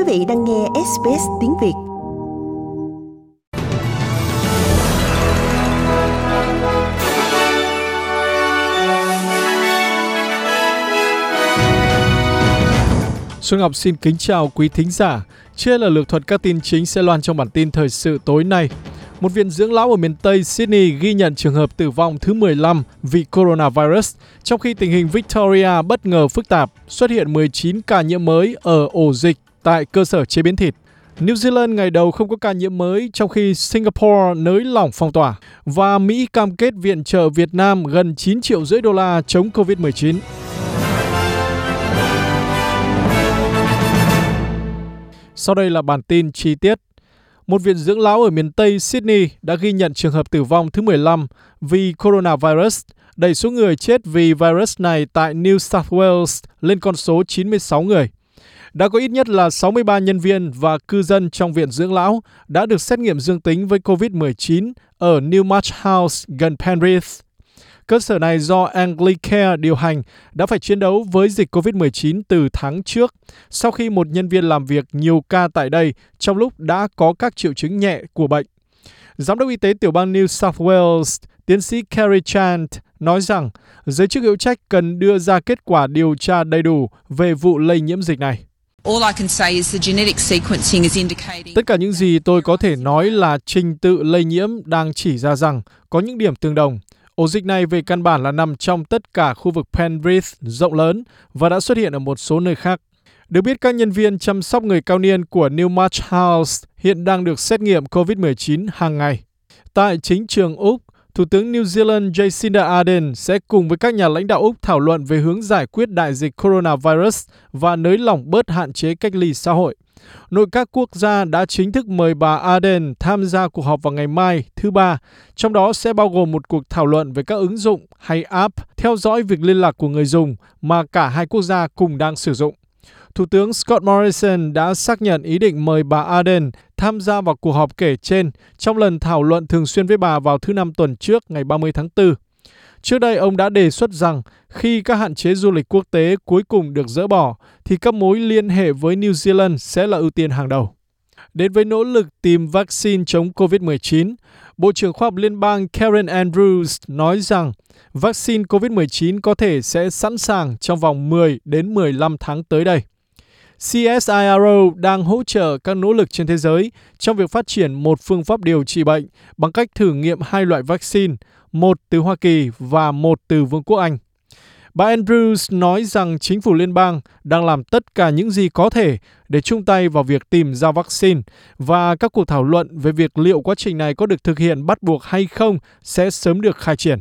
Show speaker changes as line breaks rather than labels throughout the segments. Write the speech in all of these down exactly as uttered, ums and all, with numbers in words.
vị đang nghe ét bê ét tiếng Việt.
Xuân Ngọc xin kính chào quý thính giả. Trên là lược thuật các tin chính sẽ loan trong bản tin thời sự tối nay. Một viện dưỡng lão ở miền Tây Sydney ghi nhận trường hợp tử vong thứ mười lăm vì coronavirus, trong khi tình hình Victoria bất ngờ phức tạp, xuất hiện mười chín ca nhiễm mới ở ổ dịch tại cơ sở chế biến thịt. New Zealand ngày đầu không có ca nhiễm mới, trong khi Singapore nới lỏng phong tỏa. Và Mỹ cam kết viện trợ Việt Nam gần chín triệu rưỡi đô la chống covid mười chín. Sau đây là bản tin chi tiết. Một viện dưỡng lão ở miền Tây Sydney đã ghi nhận trường hợp tử vong thứ mười lăm vì coronavirus, đẩy số người chết vì virus này tại New South Wales lên con số chín mươi sáu người. Đã có ít nhất là sáu mươi ba nhân viên và cư dân trong viện dưỡng lão đã được xét nghiệm dương tính với covid mười chín ở Newmarch House gần Penrith. Cơ sở này do Anglicare điều hành đã phải chiến đấu với dịch covid mười chín từ tháng trước, sau khi một nhân viên làm việc nhiều ca tại đây trong lúc đã có các triệu chứng nhẹ của bệnh. Giám đốc y tế tiểu bang New South Wales, tiến sĩ Kerry Chant, nói rằng giới chức hữu trách cần đưa ra kết quả điều tra đầy đủ về vụ lây nhiễm dịch này. Tất cả những gì tôi có thể nói là trình tự lây nhiễm đang chỉ ra rằng có những điểm tương đồng. Ổ dịch này về căn bản là nằm trong tất cả khu vực Penrith rộng lớn và đã xuất hiện ở một số nơi khác. Được biết, các nhân viên chăm sóc người cao niên của Newmarch House hiện đang được xét nghiệm covid mười chín hàng ngày. Tại chính trường Úc, Thủ tướng New Zealand Jacinda Ardern sẽ cùng với các nhà lãnh đạo Úc thảo luận về hướng giải quyết đại dịch coronavirus và nới lỏng bớt hạn chế cách ly xã hội. Nội các quốc gia đã chính thức mời bà Ardern tham gia cuộc họp vào ngày mai, thứ Ba, trong đó sẽ bao gồm một cuộc thảo luận về các ứng dụng hay app theo dõi việc liên lạc của người dùng mà cả hai quốc gia cùng đang sử dụng. Thủ tướng Scott Morrison đã xác nhận ý định mời bà Ardern tham gia vào cuộc họp kể trên trong lần thảo luận thường xuyên với bà vào thứ Năm tuần trước, ngày ba mươi tháng tư. Trước đây, ông đã đề xuất rằng khi các hạn chế du lịch quốc tế cuối cùng được dỡ bỏ, thì các mối liên hệ với New Zealand sẽ là ưu tiên hàng đầu. Đến với nỗ lực tìm vaccine chống covid mười chín, Bộ trưởng Khoa học Liên bang Karen Andrews nói rằng vaccine covid mười chín có thể sẽ sẵn sàng trong vòng mười đến mười lăm tháng tới đây. xê ét i rờ o đang hỗ trợ các nỗ lực trên thế giới trong việc phát triển một phương pháp điều trị bệnh bằng cách thử nghiệm hai loại vaccine, một từ Hoa Kỳ và một từ Vương quốc Anh. Bà Andrews nói rằng chính phủ liên bang đang làm tất cả những gì có thể để chung tay vào việc tìm ra vaccine, và các cuộc thảo luận về việc liệu quá trình này có được thực hiện bắt buộc hay không sẽ sớm được khai triển.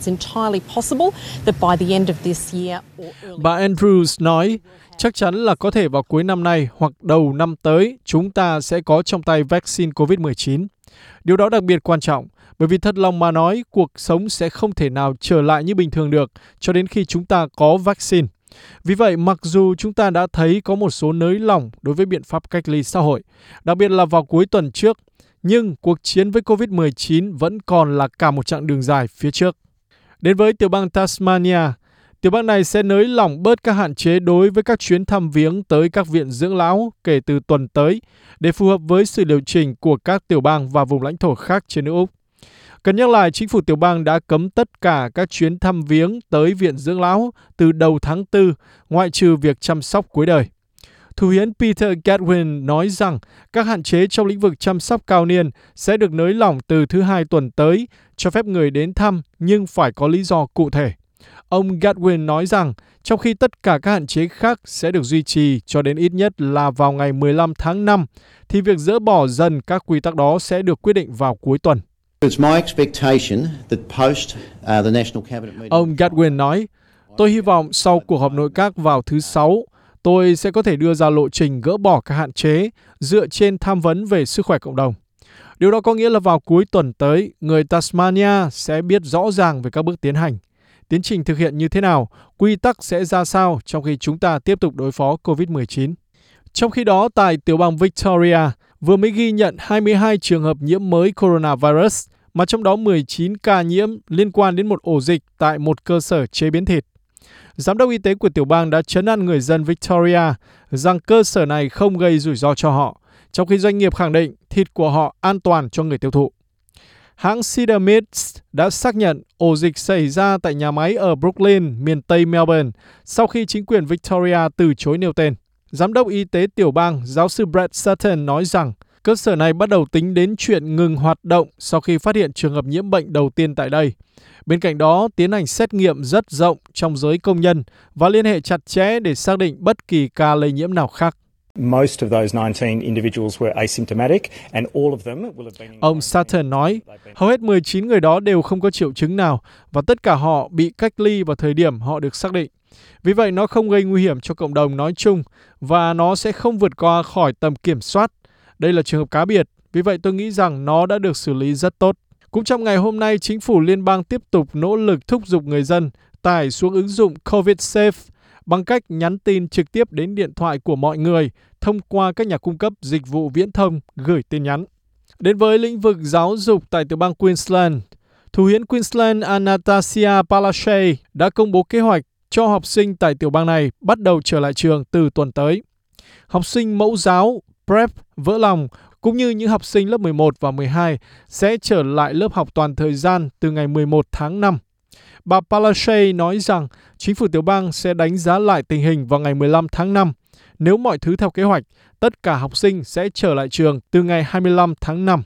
Bà Andrews nói, chắc chắn là có thể vào cuối năm nay hoặc đầu năm tới, chúng ta sẽ có trong tay vaccine covid mười chín. Điều đó đặc biệt quan trọng, bởi vì thật lòng mà nói, cuộc sống sẽ không thể nào trở lại như bình thường được cho đến khi chúng ta có vaccine. Vì vậy, mặc dù chúng ta đã thấy có một số nới lỏng đối với biện pháp cách ly xã hội, đặc biệt là vào cuối tuần trước, nhưng cuộc chiến với covid mười chín vẫn còn là cả một chặng đường dài phía trước. Đến với tiểu bang Tasmania, tiểu bang này sẽ nới lỏng bớt các hạn chế đối với các chuyến thăm viếng tới các viện dưỡng lão kể từ tuần tới, để phù hợp với sự điều chỉnh của các tiểu bang và vùng lãnh thổ khác trên nước Úc. Cần nhắc lại, chính phủ tiểu bang đã cấm tất cả các chuyến thăm viếng tới viện dưỡng lão từ đầu tháng tư, ngoại trừ việc chăm sóc cuối đời. Thủ hiến Peter Gadwin nói rằng các hạn chế trong lĩnh vực chăm sóc cao niên sẽ được nới lỏng từ thứ Hai tuần tới, cho phép người đến thăm nhưng phải có lý do cụ thể. Ông Gadwin nói rằng trong khi tất cả các hạn chế khác sẽ được duy trì cho đến ít nhất là vào ngày mười lăm tháng năm, thì việc dỡ bỏ dần các quy tắc đó sẽ được quyết định vào cuối tuần. Ông Gadwin nói, tôi hy vọng sau cuộc họp nội các vào thứ Sáu, tôi sẽ có thể đưa ra lộ trình gỡ bỏ các hạn chế dựa trên tham vấn về sức khỏe cộng đồng. Điều đó có nghĩa là vào cuối tuần tới, người Tasmania sẽ biết rõ ràng về các bước tiến hành, tiến trình thực hiện như thế nào, quy tắc sẽ ra sao trong khi chúng ta tiếp tục đối phó covid mười chín. Trong khi đó, tại tiểu bang Victoria, vừa mới ghi nhận hai mươi hai trường hợp nhiễm mới coronavirus, mà trong đó mười chín ca nhiễm liên quan đến một ổ dịch tại một cơ sở chế biến thịt. Giám đốc y tế của tiểu bang đã trấn an người dân Victoria rằng cơ sở này không gây rủi ro cho họ, trong khi doanh nghiệp khẳng định thịt của họ an toàn cho người tiêu thụ. Hãng Cedar Meats đã xác nhận ổ dịch xảy ra tại nhà máy ở Brooklyn, miền Tây Melbourne, sau khi chính quyền Victoria từ chối nêu tên. Giám đốc y tế tiểu bang, giáo sư Brett Sutton nói rằng cơ sở này bắt đầu tính đến chuyện ngừng hoạt động sau khi phát hiện trường hợp nhiễm bệnh đầu tiên tại đây. Bên cạnh đó, tiến hành xét nghiệm rất rộng trong giới công nhân và liên hệ chặt chẽ để xác định bất kỳ ca lây nhiễm nào khác.
Most of those nineteen individuals were asymptomatic and all of them will have been in
Ông Sutton nói, hầu hết mười chín người đó đều không có triệu chứng nào và tất cả họ bị cách ly vào thời điểm họ được xác định. Vì vậy, nó không gây nguy hiểm cho cộng đồng nói chung và nó sẽ không vượt qua khỏi tầm kiểm soát. Đây là trường hợp cá biệt, vì vậy tôi nghĩ rằng nó đã được xử lý rất tốt. Cũng trong ngày hôm nay, chính phủ liên bang tiếp tục nỗ lực thúc giục người dân tải xuống ứng dụng COVIDSafe bằng cách nhắn tin trực tiếp đến điện thoại của mọi người thông qua các nhà cung cấp dịch vụ viễn thông gửi tin nhắn. Đến với lĩnh vực giáo dục tại tiểu bang Queensland, Thủ hiến Queensland Anastasia Palaszczuk đã công bố kế hoạch cho học sinh tại tiểu bang này bắt đầu trở lại trường từ tuần tới. Học sinh mẫu giáo, prep, vỡ lòng, cũng như những học sinh lớp mười một và mười hai sẽ trở lại lớp học toàn thời gian từ ngày mười một tháng năm. Bà Palaszczuk nói rằng chính phủ tiểu bang sẽ đánh giá lại tình hình vào ngày mười lăm tháng năm. Nếu mọi thứ theo kế hoạch, tất cả học sinh sẽ trở lại trường từ ngày hai mươi lăm tháng năm.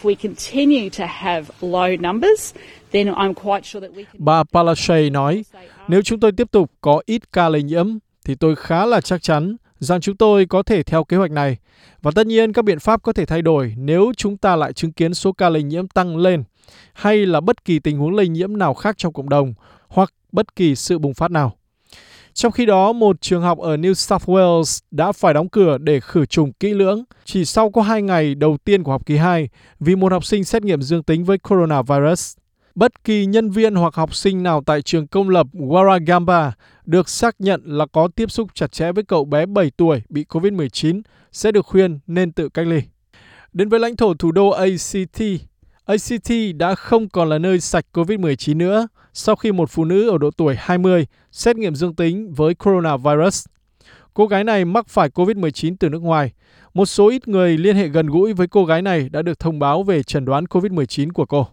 Bà Palaszczuk nói, nếu chúng tôi tiếp tục có ít ca lây nhiễm, thì tôi khá là chắc chắn rằng chúng tôi có thể theo kế hoạch này. Và tất nhiên các biện pháp có thể thay đổi nếu chúng ta lại chứng kiến số ca lây nhiễm tăng lên, hay là bất kỳ tình huống lây nhiễm nào khác trong cộng đồng, hoặc bất kỳ sự bùng phát nào. Trong khi đó, một trường học ở New South Wales đã phải đóng cửa để khử trùng kỹ lưỡng chỉ sau có hai ngày đầu tiên của học kỳ hai vì một học sinh xét nghiệm dương tính với coronavirus. Bất kỳ nhân viên hoặc học sinh nào tại trường công lập Warragamba được xác nhận là có tiếp xúc chặt chẽ với cậu bé bảy tuổi bị covid mười chín sẽ được khuyên nên tự cách ly. Đến với lãnh thổ thủ đô a xê tê, a xê tê đã không còn là nơi sạch covid mười chín nữa sau khi một phụ nữ ở độ tuổi hai mươi xét nghiệm dương tính với coronavirus. Cô gái này mắc phải covid mười chín từ nước ngoài. Một số ít người liên hệ gần gũi với cô gái này đã được thông báo về chẩn đoán covid mười chín của cô.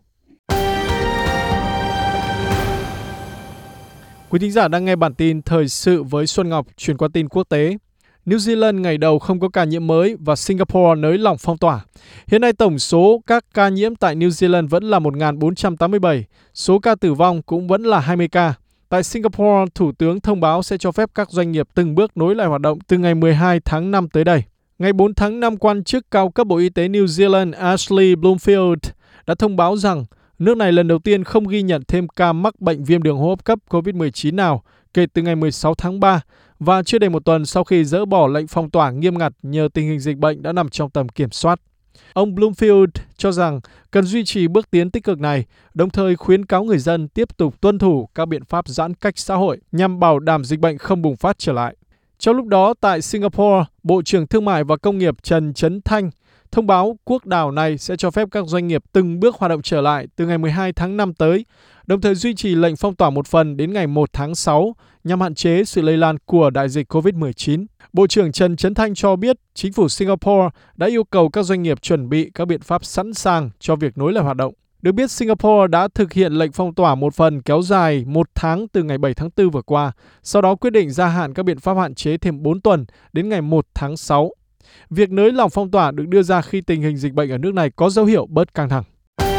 Quý thính giả đang nghe bản tin thời sự với Xuân Ngọc, chuyển qua tin quốc tế. New Zealand ngày đầu không có ca nhiễm mới và Singapore nới lỏng phong tỏa. Hiện nay tổng số các ca nhiễm tại New Zealand vẫn là một nghìn bốn trăm tám mươi bảy, số ca tử vong cũng vẫn là hai mươi ca. Tại Singapore, Thủ tướng thông báo sẽ cho phép các doanh nghiệp từng bước nối lại hoạt động từ ngày mười hai tháng năm tới đây. Ngày bốn tháng năm, quan chức cao cấp Bộ Y tế New Zealand Ashley Bloomfield đã thông báo rằng nước này lần đầu tiên không ghi nhận thêm ca mắc bệnh viêm đường hô hấp cấp covid mười chín nào kể từ ngày mười sáu tháng ba và chưa đầy một tuần sau khi dỡ bỏ lệnh phong tỏa nghiêm ngặt nhờ tình hình dịch bệnh đã nằm trong tầm kiểm soát. Ông Bloomfield cho rằng cần duy trì bước tiến tích cực này, đồng thời khuyến cáo người dân tiếp tục tuân thủ các biện pháp giãn cách xã hội nhằm bảo đảm dịch bệnh không bùng phát trở lại. Trong lúc đó, tại Singapore, Bộ trưởng Thương mại và Công nghiệp Trần Chấn Thanh thông báo quốc đảo này sẽ cho phép các doanh nghiệp từng bước hoạt động trở lại từ ngày mười hai tháng năm tới, đồng thời duy trì lệnh phong tỏa một phần đến ngày một tháng sáu nhằm hạn chế sự lây lan của đại dịch covid mười chín. Bộ trưởng Trần Chấn Thanh cho biết chính phủ Singapore đã yêu cầu các doanh nghiệp chuẩn bị các biện pháp sẵn sàng cho việc nối lại hoạt động. Được biết, Singapore đã thực hiện lệnh phong tỏa một phần kéo dài một tháng từ ngày bảy tháng tư vừa qua, sau đó quyết định gia hạn các biện pháp hạn chế thêm bốn tuần đến ngày một tháng sáu. Việc nới lỏng phong tỏa được đưa ra khi tình hình dịch bệnh ở nước này có dấu hiệu bớt căng thẳng.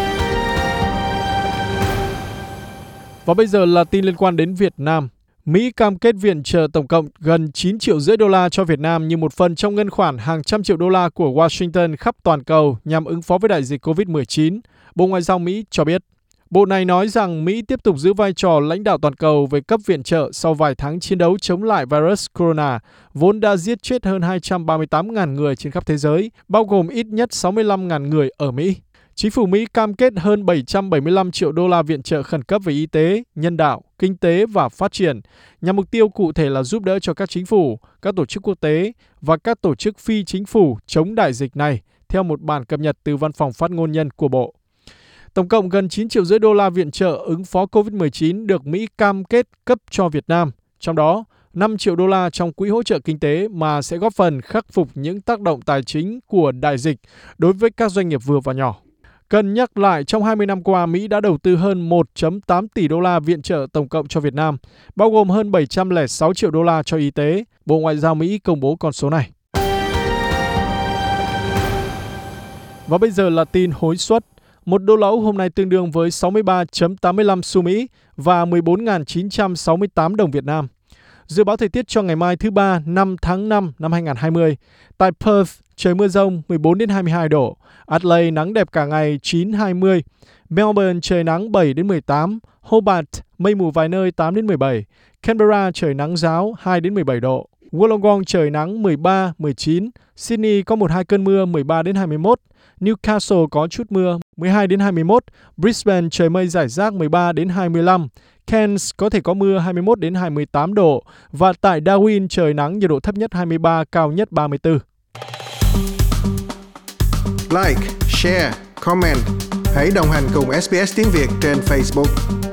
Và bây giờ là tin liên quan đến Việt Nam. Mỹ cam kết viện trợ tổng cộng gần chín triệu rưỡi đô la cho Việt Nam như một phần trong ngân khoản hàng trăm triệu đô la của Washington khắp toàn cầu nhằm ứng phó với đại dịch covid mười chín, Bộ Ngoại giao Mỹ cho biết. Bộ này nói rằng Mỹ tiếp tục giữ vai trò lãnh đạo toàn cầu về cấp viện trợ sau vài tháng chiến đấu chống lại virus corona, vốn đã giết chết hơn hai trăm ba mươi tám nghìn người trên khắp thế giới, bao gồm ít nhất sáu mươi lăm nghìn người ở Mỹ. Chính phủ Mỹ cam kết hơn bảy trăm bảy mươi lăm triệu đô la viện trợ khẩn cấp về y tế, nhân đạo, kinh tế và phát triển, nhằm mục tiêu cụ thể là giúp đỡ cho các chính phủ, các tổ chức quốc tế và các tổ chức phi chính phủ chống đại dịch này, theo một bản cập nhật từ Văn phòng Phát ngôn nhân của Bộ. Tổng cộng gần chín triệu rưỡi đô la viện trợ ứng phó covid mười chín được Mỹ cam kết cấp cho Việt Nam. Trong đó, năm triệu đô la trong quỹ hỗ trợ kinh tế mà sẽ góp phần khắc phục những tác động tài chính của đại dịch đối với các doanh nghiệp vừa và nhỏ. Cần nhắc lại, trong hai mươi năm qua, Mỹ đã đầu tư hơn một phẩy tám tỷ đô la viện trợ tổng cộng cho Việt Nam, bao gồm hơn bảy trăm lẻ sáu triệu đô la cho y tế. Bộ Ngoại giao Mỹ công bố con số này. Và bây giờ là tin hối suất. Một đô la Úc hôm nay tương đương với sáu mươi ba phẩy tám mươi lăm xu Mỹ và mười bốn nghìn chín trăm sáu mươi tám đồng Việt Nam. Dự báo thời tiết cho ngày mai thứ Ba, năm tháng năm năm hai nghìn không trăm hai mươi. Tại Perth, trời mưa rông mười bốn đến hai mươi hai độ. Adelaide nắng đẹp cả ngày chín đến hai mươi. Melbourne trời nắng bảy đến mười tám. Hobart mây mù vài nơi tám đến mười bảy. Canberra trời nắng ráo hai đến mười bảy độ. Wollongong trời nắng mười ba, mười chín. Sydney có một hai cơn mưa mười ba đến hai mươi mốt. Newcastle có chút mưa mười hai đến hai mươi mốt. Brisbane trời mây rải rác mười ba đến hai mươi lăm. Cairns có thể có mưa hai mươi mốt đến hai mươi tám độ. Và tại Darwin trời nắng, nhiệt độ thấp nhất hai mươi ba, cao nhất ba mươi tư.
Like, share, comment. Hãy đồng hành cùng ét bê ét Tiếng Việt trên Facebook.